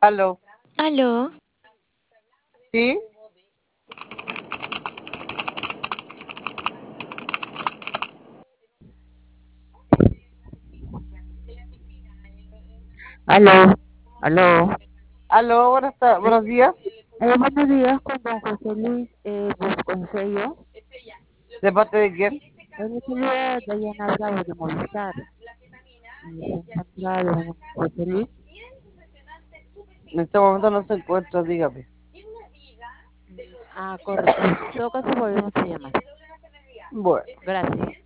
Aló. Aló, ¿Sí? Aló, aló. Aló, buenos días. Buenos días con don José Luis Vasconcello. ¿De parte de quién? Le saluda Dayana Bravo de Movistar. Y se encuentra don José Luis. En este momento no se encuentra, dígame. Correcto. En todo caso volvemos a llamar. Bueno. Gracias.